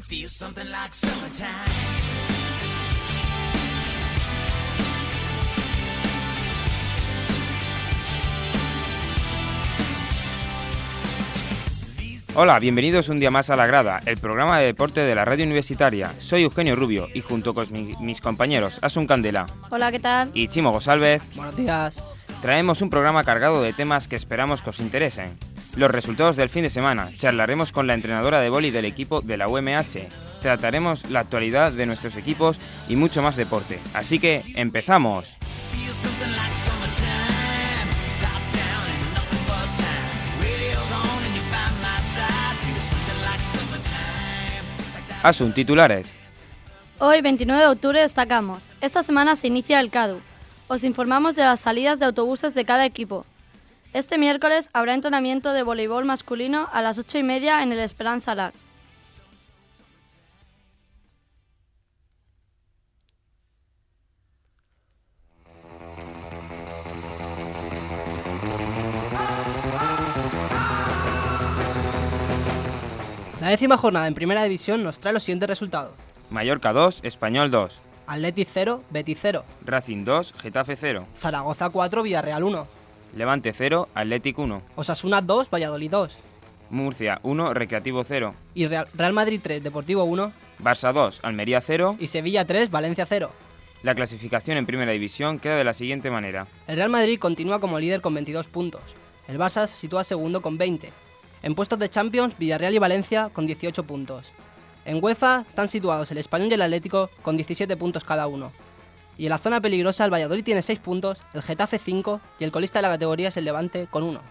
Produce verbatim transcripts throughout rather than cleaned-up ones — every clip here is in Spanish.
feel something like summertime. Hola, bienvenidos un día más a La Grada, el programa de deporte de la radio universitaria. Soy Eugenio Rubio y junto con mi, mis compañeros Asun Candela. Hola, ¿qué tal? Y Chimo González. Buenos días. Traemos un programa cargado de temas que esperamos que os interesen. Los resultados del fin de semana, charlaremos con la entrenadora de vóley del equipo de la U M H, trataremos la actualidad de nuestros equipos y mucho más deporte. Así que, ¡empezamos! Asun, titulares. Hoy, veintinueve de octubre, destacamos. Esta semana se inicia el CADU. Os informamos de las salidas de autobuses de cada equipo. Este miércoles habrá entrenamiento de voleibol masculino a las ocho y media en el Esperanza Lar. La décima jornada en Primera División nos trae los siguientes resultados. Mallorca dos, Español dos. Athletic cero, Betis cero. Racing dos, Getafe cero. Zaragoza cuatro, Villarreal uno. Levante cero, Athletic uno. Osasuna dos, Valladolid dos. Murcia uno, Recreativo cero. Y Real, Real Madrid tres, Deportivo uno. Barça dos, Almería cero. Y Sevilla tres, Valencia cero. La clasificación en Primera División queda de la siguiente manera. El Real Madrid continúa como líder con veintidós puntos. El Barça se sitúa segundo con veinte. En puestos de Champions, Villarreal y Valencia con dieciocho puntos. En UEFA están situados el Español y el Atlético con diecisiete puntos cada uno. Y en la zona peligrosa el Valladolid tiene seis puntos, el Getafe cinco y el colista de la categoría es el Levante con uno.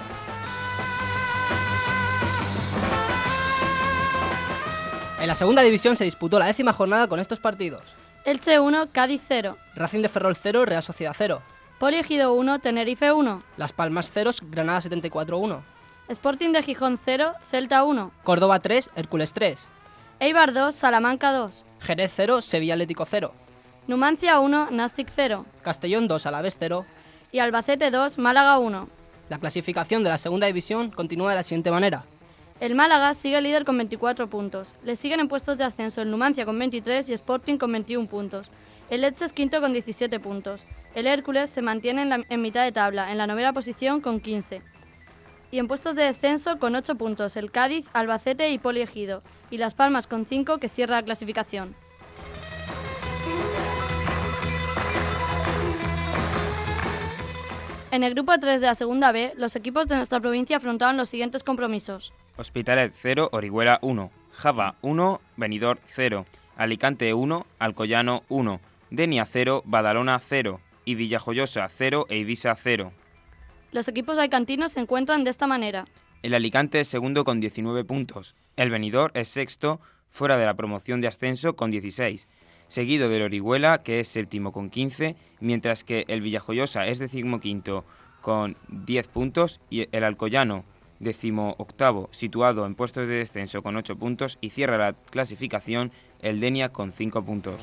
En la segunda división se disputó la décima jornada con estos partidos. Elche uno, Cádiz cero. Racing de Ferrol cero, Real Sociedad cero. Poli Ejido uno, Tenerife uno. Las Palmas cero, Granada setenta y cuatro uno. Sporting de Gijón cero, Celta uno. Córdoba tres, Hércules tres. Eibar dos, Salamanca dos. Jerez cero, Sevilla Atlético cero. Numancia uno, Nastic cero. Castellón dos, Alavés cero. Y Albacete dos, Málaga uno. La clasificación de la segunda división continúa de la siguiente manera. El Málaga sigue líder con veinticuatro puntos. Le siguen en puestos de ascenso el Numancia con veintitrés y Sporting con veintiún puntos. El Elche es quinto con diecisiete puntos. El Hércules se mantiene en, la, en mitad de tabla, en la novena posición con quince. Y en puestos de descenso con ocho puntos el Cádiz, Albacete y Poli Ejido. Y Las Palmas con cinco que cierra la clasificación. En el grupo tres de la segunda B, los equipos de nuestra provincia afrontaron los siguientes compromisos. Hospitalet cero, Orihuela uno. Java uno, Benidorm cero. Alicante uno, Alcoyano uno. Denia cero, Badalona cero. Y Villajoyosa cero e Ibiza cero. Los equipos alicantinos se encuentran de esta manera. El Alicante es segundo con diecinueve puntos. El Benidorm es sexto, fuera de la promoción de ascenso, con dieciséis. Seguido del Orihuela, que es séptimo con quince, mientras que el Villajoyosa es decimoquinto con diez puntos y el Alcoyano, decimoctavo, situado en puestos de descenso con ocho puntos y cierra la clasificación el Denia con cinco puntos.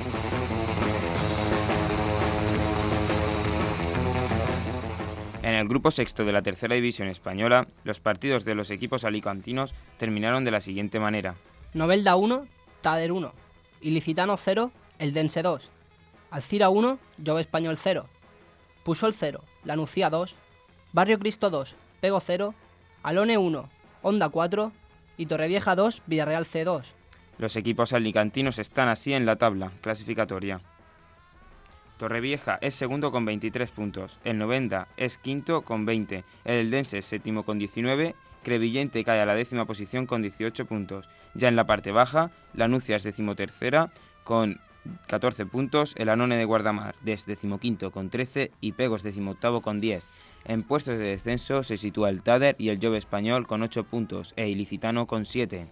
En el grupo sexto de la tercera división española, los partidos de los equipos alicantinos terminaron de la siguiente manera. Novelda uno, Tader uno. Ilicitano cero, Eldense dos. Alcira uno, Jove Español cero. Pusol cero, Lanucía dos. Barrio Cristo dos, Pego cero. Alone uno, Onda cuatro. Y Torrevieja dos, Villarreal C dos. Los equipos alicantinos están así en la tabla clasificatoria. Torrevieja es segundo con veintitrés puntos, el Novenda es quinto con veinte, el Eldense es séptimo con diecinueve, Crevillente cae a la décima posición con dieciocho puntos. Ya en la parte baja, Lanucia es decimotercera con catorce puntos, el Anone de Guardamar es decimoquinto con trece y Pegos decimoctavo con diez. En puestos de descenso se sitúa el Tader y el Jove Español con ocho puntos e Ilicitano con siete.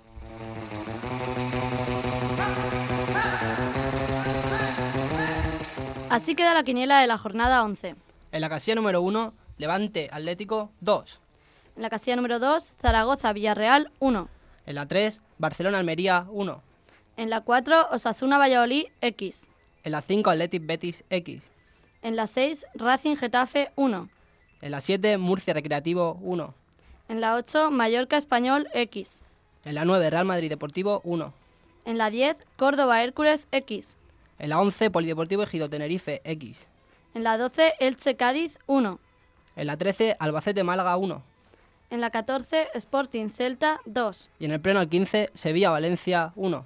Así queda la quiniela de la jornada once. En la casilla número uno, Levante Atlético dos. En la casilla número dos, Zaragoza Villarreal uno. En la tres, Barcelona Almería uno. En la cuatro, Osasuna Valladolid X. En la cinco, Athletic Betis X. En la seis, Racing Getafe uno. En la siete, Murcia Recreativo uno. En la ocho, Mallorca Español X. En la nueve, Real Madrid Deportivo uno. En la diez, Córdoba Hércules X. En la once, Polideportivo Ejido Tenerife X. En la doce, Elche Cádiz uno. En la trece, Albacete Málaga uno. En la catorce, Sporting Celta dos. Y en el pleno al quince, Sevilla Valencia uno.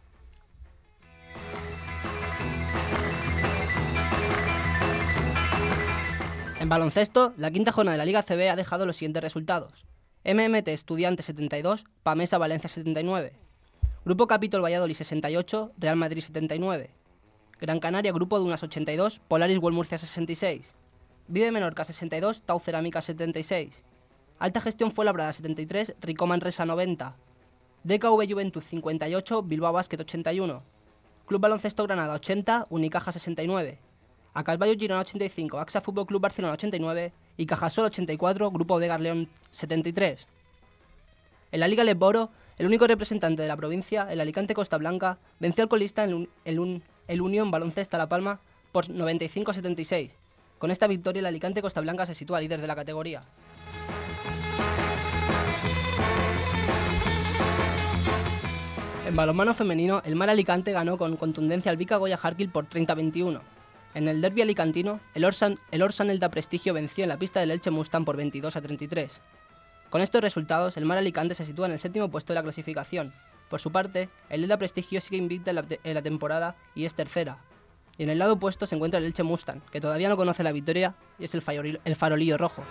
En baloncesto, la quinta jornada de la Liga C B ha dejado los siguientes resultados. M M T Estudiantes setenta y dos, Pamesa Valencia setenta y nueve. Grupo Capitol Valladolid sesenta y ocho, Real Madrid setenta y nueve. Gran Canaria Grupo Dunas ochenta y dos, Polaris World Murcia sesenta y seis. Vive Menorca sesenta y dos, Tau Cerámica setenta y seis. Alta Gestión Fuenlabrada setenta y tres, Rico Manresa noventa. D K V Juventud cincuenta y ocho, Bilbao Basket ochenta y uno. Club Baloncesto Granada ochenta, Unicaja sesenta y nueve. Acalvayo Girona ochenta y cinco, Axa Fútbol Club Barcelona ochenta y nueve y Cajasol ochenta y cuatro, Grupo Vegas León setenta y tres. En la Liga Leboro, el único representante de la provincia, el Alicante Costa Blanca, venció al colista el, el, el Unión Baloncesto La Palma por noventa y cinco a setenta y seis. Con esta victoria, el Alicante Costa Blanca se sitúa líder de la categoría. En balonmano femenino, el Mar Alicante ganó con contundencia al Vica Goya Harkill por treinta a veintiuno. En el derbi alicantino, el Orsan, el Orsan Elda Prestigio venció en la pista del Elche Mustang por veintidós a treinta y tres. Con estos resultados, el Mar Alicante se sitúa en el séptimo puesto de la clasificación. Por su parte, el Elda Prestigio sigue invicta en la, en la temporada y es tercera. Y en el lado opuesto se encuentra el Elche Mustang, que todavía no conoce la victoria y es el, farolillo, el farolillo rojo.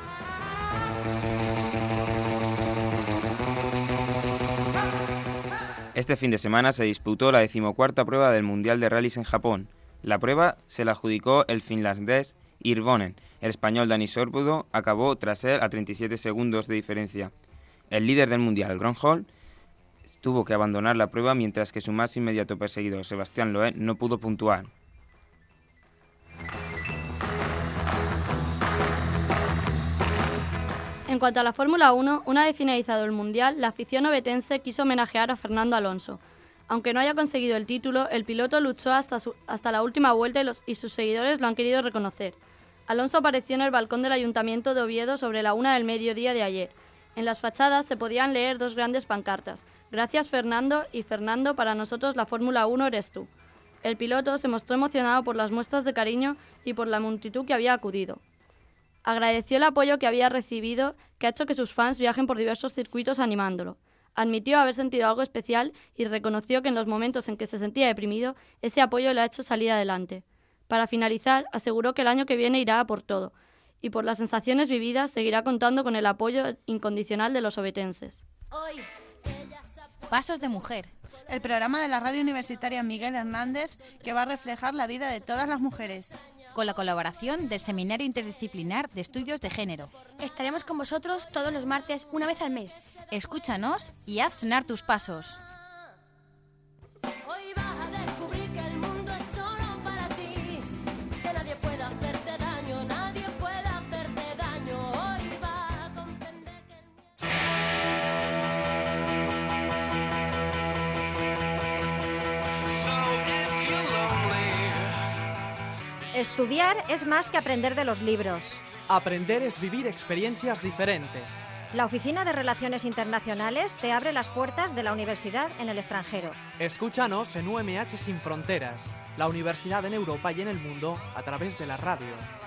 Este fin de semana se disputó la decimocuarta prueba del Mundial de Rallys en Japón. La prueba se la adjudicó el finlandés Hirvonen. El español Dani Sorbudo acabó tras él a treinta y siete segundos de diferencia. El líder del Mundial, Gronholm, tuvo que abandonar la prueba mientras que su más inmediato perseguidor, Sebastián Loeb, no pudo puntuar. En cuanto a la Fórmula uno, una vez finalizado el Mundial, la afición ovetense quiso homenajear a Fernando Alonso. Aunque no haya conseguido el título, el piloto luchó hasta, su, hasta la última vuelta y, los, y sus seguidores lo han querido reconocer. Alonso apareció en el balcón del Ayuntamiento de Oviedo sobre la una del mediodía de ayer. En las fachadas se podían leer dos grandes pancartas. Gracias Fernando y Fernando, para nosotros la Fórmula uno eres tú. El piloto se mostró emocionado por las muestras de cariño y por la multitud que había acudido. Agradeció el apoyo que había recibido, que ha hecho que sus fans viajen por diversos circuitos animándolo. Admitió haber sentido algo especial y reconoció que en los momentos en que se sentía deprimido, ese apoyo le ha hecho salir adelante. Para finalizar, aseguró que el año que viene irá a por todo, y por las sensaciones vividas seguirá contando con el apoyo incondicional de los ovetenses. Pasos de Mujer. El programa de la radio universitaria Miguel Hernández que va a reflejar la vida de todas las mujeres. Con la colaboración del Seminario Interdisciplinar de Estudios de Género. Estaremos con vosotros todos los martes, una vez al mes. Escúchanos y haz sonar tus pasos. Hoy vas a descubrir que el mundo es solo para ti, que nadie puede hacerte daño, nadie puede hacerte daño. Hoy vas a comprender que Estudiar es más que aprender de los libros. Aprender es vivir experiencias diferentes. La Oficina de Relaciones Internacionales te abre las puertas de la universidad en el extranjero. Escúchanos en U M H Sin Fronteras, la universidad en Europa y en el mundo a través de la radio.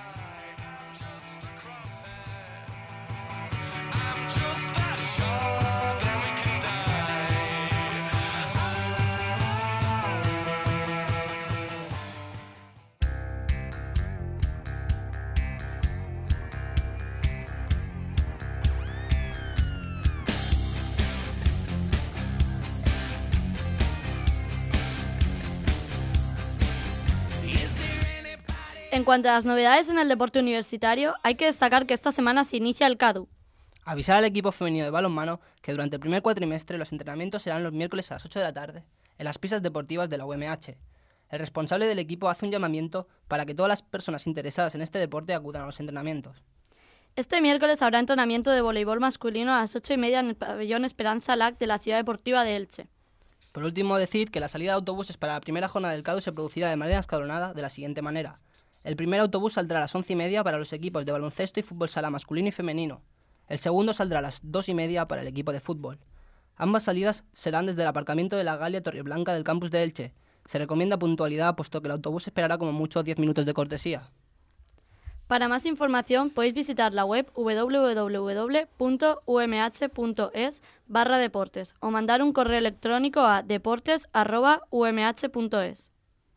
En cuanto a las novedades en el deporte universitario, hay que destacar que esta semana se inicia el CADU. Avisar al equipo femenino de balonmano que durante el primer cuatrimestre los entrenamientos serán los miércoles a las ocho de la tarde en las pistas deportivas de la U M H. El responsable del equipo hace un llamamiento para que todas las personas interesadas en este deporte acudan a los entrenamientos. Este miércoles habrá entrenamiento de voleibol masculino a las ocho y media en el pabellón Esperanza L A C de la Ciudad Deportiva de Elche. Por último, decir que la salida de autobuses para la primera jornada del CADU se producirá de manera escalonada de la siguiente manera. El primer autobús saldrá a las once y media para los equipos de baloncesto y fútbol sala masculino y femenino. El segundo saldrá a las dos y media para el equipo de fútbol. Ambas salidas serán desde el aparcamiento de la Galia Torreblanca del campus de Elche. Se recomienda puntualidad, puesto que el autobús esperará como mucho diez minutos de cortesía. Para más información podéis visitar la web doble u doble u doble u punto u m h punto es barra deportes o mandar un correo electrónico a deportes arroba u m h punto es.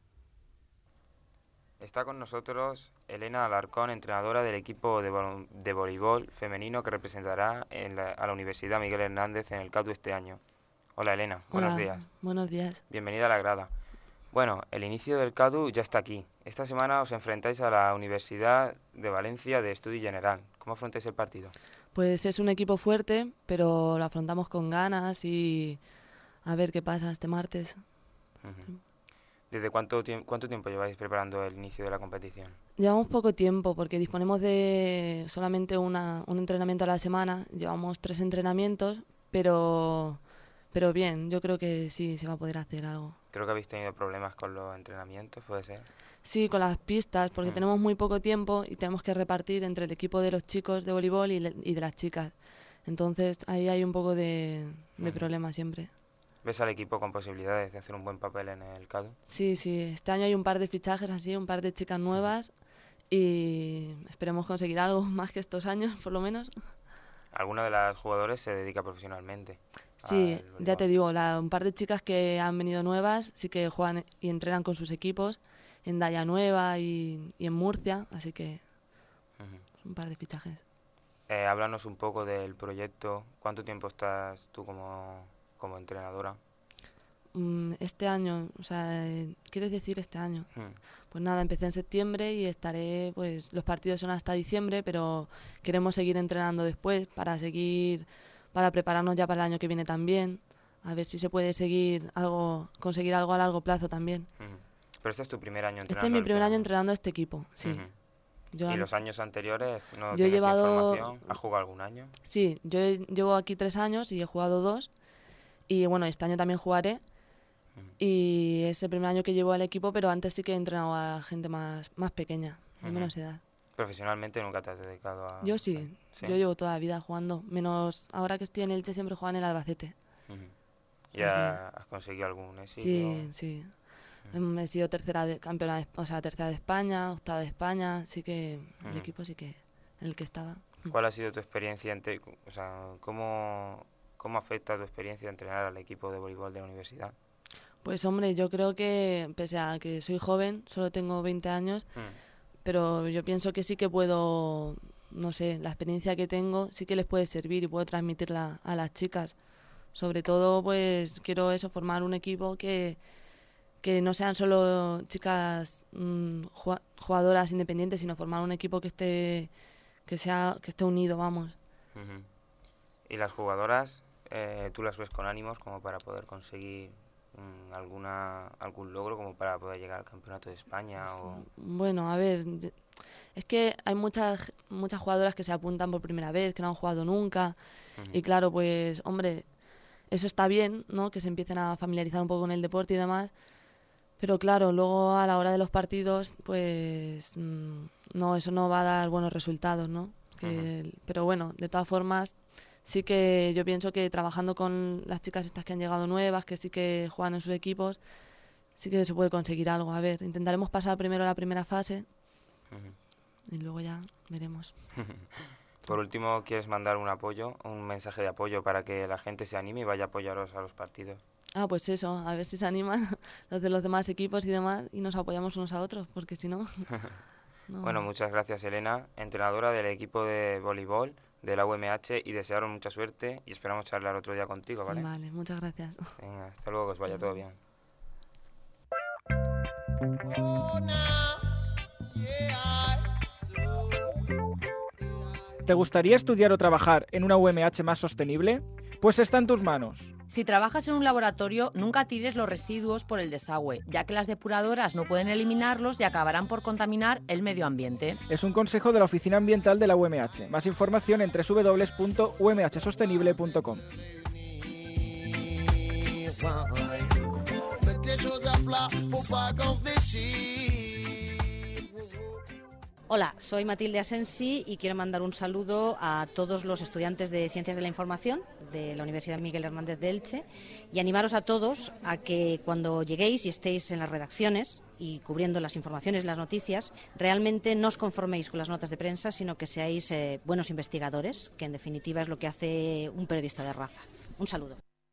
Está con nosotros Elena Alarcón, entrenadora del equipo de, vo- de voleibol femenino que representará en la- a la Universidad Miguel Hernández en el C A T U este año. Hola Elena, buenos Hola, días. Buenos días. Bienvenida a la grada. Bueno, el inicio del C A T U ya está aquí. Esta semana os enfrentáis a la Universidad de Valencia de Estudi General. ¿Cómo afrontáis el partido? Pues es un equipo fuerte, pero lo afrontamos con ganas y a ver qué pasa este martes. Ujú. ¿Desde cuánto, tiemp- cuánto tiempo lleváis preparando el inicio de la competición? Llevamos poco tiempo porque disponemos de solamente una, un entrenamiento a la semana. Llevamos tres entrenamientos, pero, pero bien, yo creo que sí se va a poder hacer algo. Creo que habéis tenido problemas con los entrenamientos, ¿puede ser? Sí, con las pistas, porque Mm. tenemos muy poco tiempo y tenemos que repartir entre el equipo de los chicos de voleibol y, le- y de las chicas. Entonces ahí hay un poco de, de Ujú. problema siempre. ¿Ves al equipo con posibilidades de hacer un buen papel en el C A D U? Sí, sí, este año hay un par de fichajes así, un par de chicas nuevas y esperemos conseguir algo más que estos años, por lo menos. Alguna de las jugadoras se dedica profesionalmente. Sí, al ya te voleibol. digo, la, un par de chicas que han venido nuevas sí que juegan y entrenan con sus equipos en Daya Nueva y, y en Murcia, así que Ujú. un par de fichajes. Eh, háblanos un poco del proyecto. ¿Cuánto tiempo estás tú como, como entrenadora? Mm, Este año, o sea, eh, ¿quieres decir este año? Hmm. Pues nada, empecé en septiembre y estaré, pues los partidos son hasta diciembre, pero queremos seguir entrenando después para seguir, para prepararnos ya para el año que viene también, a ver si se puede seguir algo, conseguir algo a largo plazo también. Ujú. Pero este es tu primer año entrenando. Este es mi el primer tema. año entrenando a este equipo, sí. Ujú. Yo ¿Y an- los años anteriores no yo he tienes llevado- información? ¿Has jugado algún año? Sí, yo he- llevo aquí tres años y he jugado dos. Y bueno, este año también jugaré. Y es el primer año que llevo al equipo, pero antes sí que he entrenado a gente más, más pequeña, de Ujú. menos edad. Profesionalmente nunca te has dedicado a... Yo sí, ¿Sí? yo llevo toda la vida jugando, menos ahora que estoy en Elche siempre juego en el Albacete. Ujú. O sea ¿Ya has conseguido algún éxito? Sí, sí. Em, He sido tercera de, campeona, de, o sea, tercera de España, octava de España, sí que el Ujú. equipo sí que en el que estaba. ¿Cuál ha sido tu experiencia? Entre, o sea, ¿cómo, ¿cómo afecta tu experiencia de entrenar al equipo de voleibol de la universidad? Pues hombre, yo creo que pese a que soy joven, solo tengo veinte años, Mm. pero yo pienso que sí que puedo, no sé, la experiencia que tengo sí que les puede servir y puedo transmitirla a las chicas. Sobre todo, pues quiero eso, formar un equipo que, que no sean solo chicas mm, jua- jugadoras independientes, sino formar un equipo que esté, que sea, que esté unido, vamos. Ujú. ¿Y las jugadoras, eh, tú las ves con ánimos como para poder conseguir mm, alguna algún logro, como para poder llegar al campeonato de España? O... Bueno, a ver, de- es que hay muchas muchas jugadoras que se apuntan por primera vez, que no han jugado nunca, Ujú. y claro, pues, hombre, eso está bien, ¿no? Que se empiecen a familiarizar un poco con el deporte y demás, pero claro, luego a la hora de los partidos, pues, mm, no, eso no va a dar buenos resultados, ¿no? Que, pero bueno, de todas formas, sí que yo pienso que trabajando con las chicas estas que han llegado nuevas, que sí que juegan en sus equipos, sí que se puede conseguir algo. A ver, intentaremos pasar primero la primera fase Ujú. y luego ya veremos. Por último, ¿quieres mandar un apoyo, un mensaje de apoyo para que la gente se anime y vaya a apoyaros a los partidos? Ah, pues eso, a ver si se animan los de los demás equipos y demás y nos apoyamos unos a otros, porque si no... no. Bueno, muchas gracias Elena, entrenadora del equipo de voleibol de la U M H, y desearos mucha suerte y esperamos charlar otro día contigo, ¿vale? Vale, muchas gracias. Venga, hasta luego, que os vaya todo bien. ¿Te gustaría estudiar o trabajar en una U M H más sostenible? Pues está en tus manos. Si trabajas en un laboratorio, nunca tires los residuos por el desagüe, ya que las depuradoras no pueden eliminarlos y acabarán por contaminar el medio ambiente. Es un consejo de la Oficina Ambiental de la U M H. Más información en doble u doble u doble u punto u m h sostenible punto com. Hola, soy Matilde Asensi y quiero mandar un saludo a todos los estudiantes de Ciencias de la Información de la Universidad Miguel Hernández de Elche y animaros a todos a que cuando lleguéis y estéis en las redacciones y cubriendo las informaciones, las noticias, realmente no os conforméis con las notas de prensa, sino que seáis eh, buenos investigadores, que en definitiva es lo que hace un periodista de raza. Un saludo.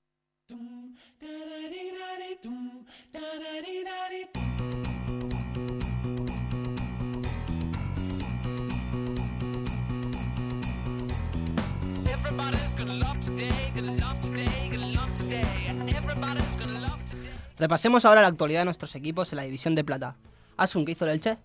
Repasemos ahora la actualidad de nuestros equipos en la división de plata. Asun, ¿qué hizo el Elche?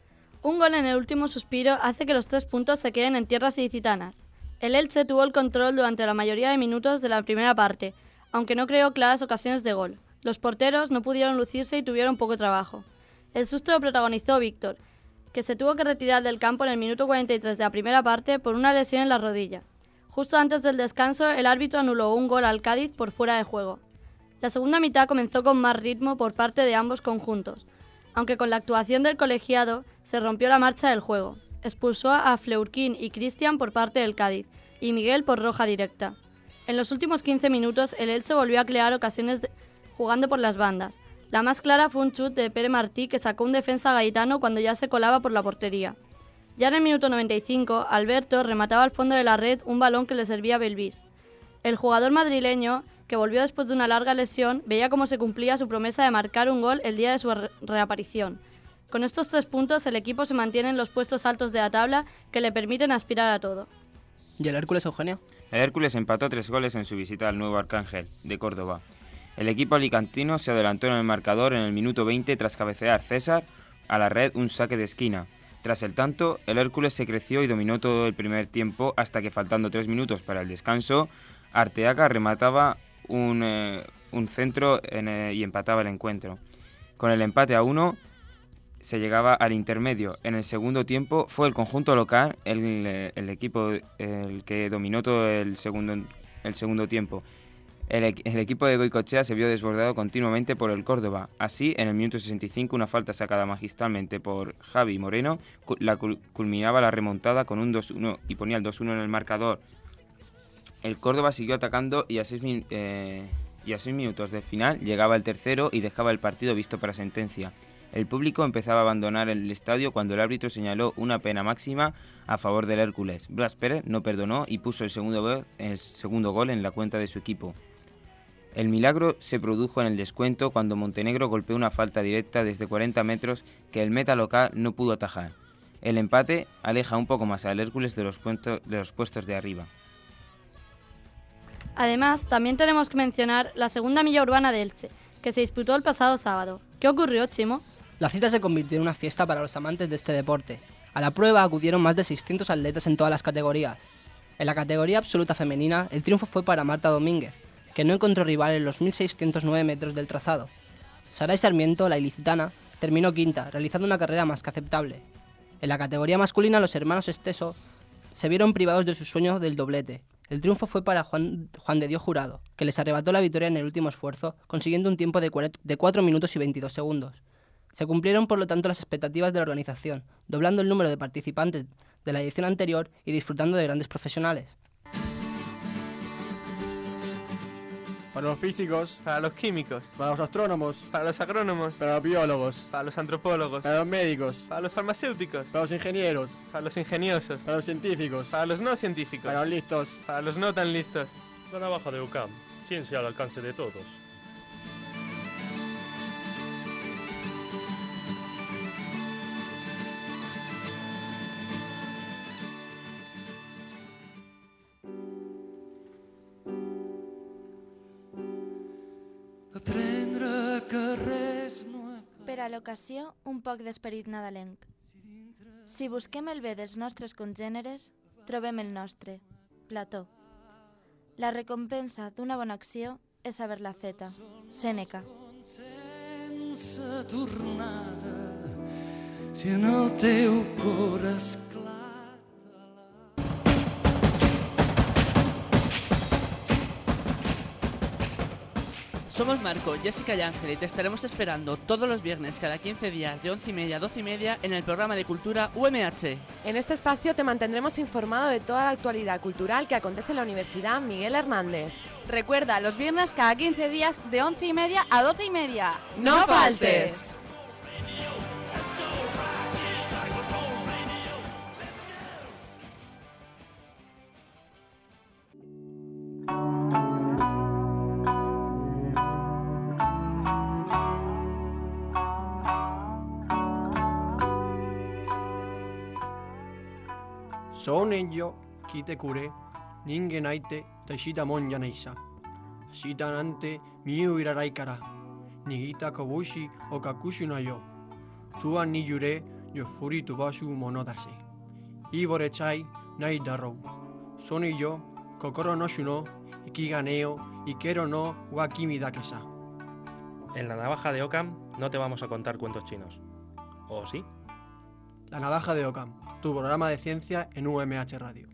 Un gol en el último suspiro hace que los tres puntos se queden en tierras ilicitanas. El Elche tuvo el control durante la mayoría de minutos de la primera parte, aunque no creó claras ocasiones de gol. Los porteros no pudieron lucirse y tuvieron poco trabajo. El susto lo protagonizó Víctor, que se tuvo que retirar del campo en el minuto cuarenta y tres de la primera parte por una lesión en la rodilla. Justo antes del descanso, el árbitro anuló un gol al Cádiz por fuera de juego. La segunda mitad comenzó con más ritmo por parte de ambos conjuntos, aunque con la actuación del colegiado se rompió la marcha del juego. Expulsó a Fleurquín y Cristian por parte del Cádiz y Miguel por roja directa. En los últimos quince minutos, el Elche volvió a crear ocasiones de... jugando por las bandas. La más clara fue un chut de Pere Martí que sacó un defensa gaitano cuando ya se colaba por la portería. Ya en el minuto noventa y cinco, Alberto remataba al fondo de la red un balón que le servía a Belvis. El jugador madrileño, que volvió después de una larga lesión, veía cómo se cumplía su promesa de marcar un gol el día de su re- reaparición. Con estos tres puntos, el equipo se mantiene en los puestos altos de la tabla que le permiten aspirar a todo. ¿Y el Hércules, Eugenio? El Hércules empató tres goles en su visita al Nuevo Arcángel, de Córdoba. El equipo alicantino se adelantó en el marcador en el minuto veinte tras cabecear César a la red un saque de esquina. Tras el tanto, el Hércules se creció y dominó todo el primer tiempo hasta que, faltando tres minutos para el descanso, Arteaga remataba un, eh, un centro en, eh, y empataba el encuentro. Con el empate a uno se llegaba al intermedio. En el segundo tiempo fue el conjunto local el, el equipo el que dominó todo el segundo, el segundo tiempo. El, el equipo de Goicoechea se vio desbordado continuamente por el Córdoba. Así, en el minuto sesenta y cinco, una falta sacada magistralmente por Javi Moreno la culminaba la remontada con un dos uno y ponía el dos uno en el marcador. El Córdoba siguió atacando y a seis, eh, y a seis minutos del final llegaba el tercero y dejaba el partido visto para sentencia. El público empezaba a abandonar el estadio cuando el árbitro señaló una pena máxima a favor del Hércules. Blas Pérez no perdonó y puso el segundo, gol, el segundo gol en la cuenta de su equipo. El milagro se produjo en el descuento cuando Montenegro golpeó una falta directa desde cuarenta metros que el meta local no pudo atajar. El empate aleja un poco más al Hércules de los, puestos, de los puestos de arriba. Además, también tenemos que mencionar la segunda milla urbana de Elche, que se disputó el pasado sábado. ¿Qué ocurrió, Chimo? La cita se convirtió en una fiesta para los amantes de este deporte. A la prueba acudieron más de seiscientos atletas en todas las categorías. En la categoría absoluta femenina, el triunfo fue para Marta Domínguez, que no encontró rival en los mil seiscientos nueve metros del trazado. Saray Sarmiento, la ilicitana, terminó quinta, realizando una carrera más que aceptable. En la categoría masculina, los hermanos Esteso se vieron privados de su sueño del doblete. El triunfo fue para Juan, Juan de Dios Jurado, que les arrebató la victoria en el último esfuerzo, consiguiendo un tiempo de cuatro minutos y veintidós segundos. Se cumplieron, por lo tanto, las expectativas de la organización, doblando el número de participantes de la edición anterior y disfrutando de grandes profesionales. Para los físicos, para los químicos, para los astrónomos, para los agrónomos, para los biólogos, para los antropólogos, para los médicos, para los farmacéuticos, para los ingenieros, para los ingeniosos, para los científicos, para los no científicos, para los listos, para los no tan listos. La navaja de Ockham, ciencia al alcance de todos. Per a l'ocasió, un poc d'esperit nadalenc. Si busquem el bé dels nostres congèneres, trobem el nostre, Plató. La recompensa d'una bona acció és haver-la feta, Sèneca. Sense tornada, si en el teu cor esclata la... Somos Marco, Jessica y Ángel y te estaremos esperando todos los viernes cada quince días de once y media a doce y media en el programa de cultura U M H. En este espacio te mantendremos informado de toda la actualidad cultural que acontece en la Universidad Miguel Hernández. Recuerda, los viernes cada quince días de once y media a doce y media. ¡No, ¡No faltes! Sonen yo kite kure, ningen aite taishita mon janaisa. Shita nante miu irarai kara. Nigita kobushi o kakushu na yo. Tua ni yure yo furi tubashu monodase. Ibore chai nai darou. Soni yo kokoro no shuno, ikiganeo, ikero no wakimi dakesa. En la navaja de Occam no te vamos a contar cuentos chinos. ¿O sí? La navaja de Occam, tu programa de ciencia en U M H Radio.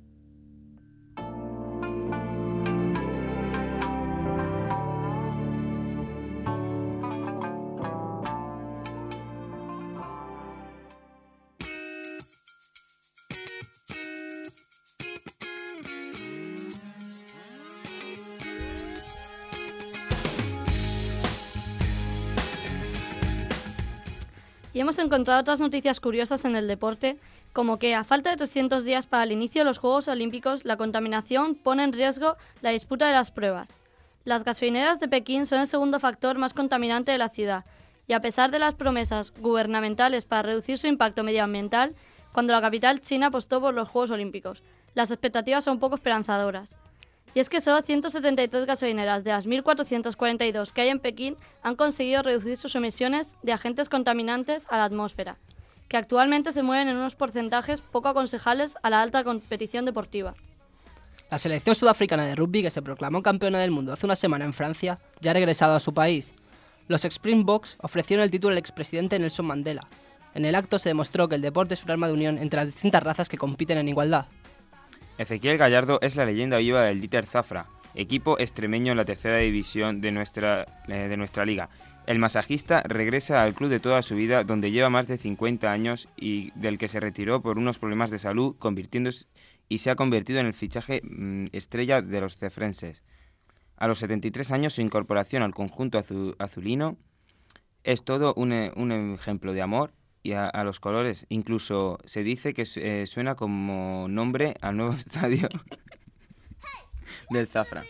Y hemos encontrado otras noticias curiosas en el deporte, como que a falta de trescientos días para el inicio de los Juegos Olímpicos, la contaminación pone en riesgo la disputa de las pruebas. Las gasolineras de Pekín son el segundo factor más contaminante de la ciudad, y a pesar de las promesas gubernamentales para reducir su impacto medioambiental, cuando la capital china apostó por los Juegos Olímpicos, las expectativas son poco esperanzadoras. Y es que solo ciento setenta y tres gasolineras de las mil cuatrocientas cuarenta y dos que hay en Pekín han conseguido reducir sus emisiones de agentes contaminantes a la atmósfera, que actualmente se mueven en unos porcentajes poco aconsejables a la alta competición deportiva. La selección sudafricana de rugby, que se proclamó campeona del mundo hace una semana en Francia, ya ha regresado a su país. Los Springboks ofrecieron el título al expresidente Nelson Mandela. En el acto se demostró que el deporte es un arma de unión entre las distintas razas que compiten en igualdad. Ezequiel Gallardo es la leyenda viva del Dieter Zafra, equipo extremeño en la tercera división de nuestra, eh, de nuestra liga. El masajista regresa al club de toda su vida, donde lleva más de cincuenta años y del que se retiró por unos problemas de salud, convirtiéndose y se ha convertido en el fichaje mmm, estrella de los cefrenses. A los setenta y tres años, su incorporación al conjunto azul, azulino es todo un, un ejemplo de amor y a, a los colores. Incluso se dice que eh, suena como nombre al nuevo estadio del Zafra.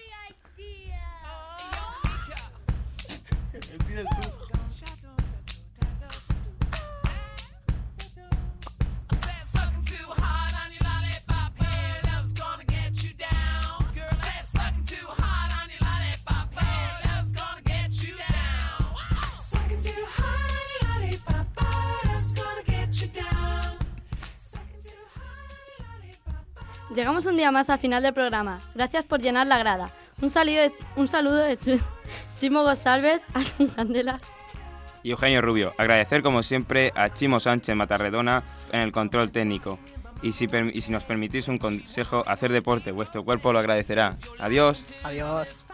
Llegamos un día más al final del programa. Gracias por llenar la grada. Un saludo de, un saludo de Ch- Chimo González, Asun Candela y Eugenio Rubio. Agradecer como siempre a Chimo Sánchez Matarredona en el control técnico. Y si, per- y si nos permitís un consejo, hacer deporte, vuestro cuerpo lo agradecerá. Adiós. Adiós.